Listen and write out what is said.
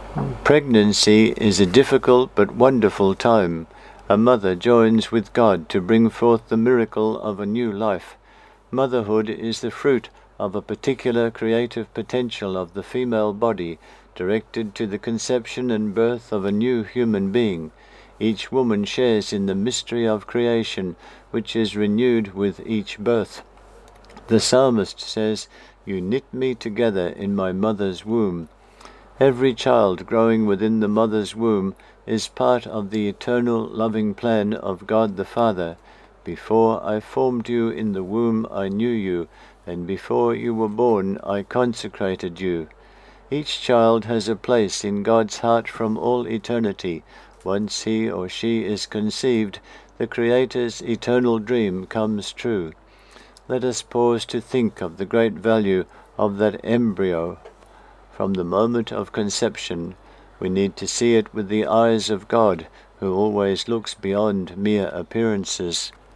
Pregnancy is a difficult but wonderful time. A mother joins with God to bring forth the miracle of a new life. Motherhood is the fruit of a particular creative potential of the female body, directed to the conception and birth of a new human being. Each woman shares in the mystery of creation, which is renewed with each birth. The psalmist says, "You knit me together in my mother's womb." Every child growing within the mother's womb is part of the eternal loving plan of God the Father. Before I formed you in the womb I knew you, and before you were born I consecrated you. Each child has a place in God's heart from all eternity. Once he or she is conceived, the Creator's eternal dream comes true. Let us pause to think of the great value of that embryo. From the moment of conception, we need to see it with the eyes of God, who always looks beyond mere appearances.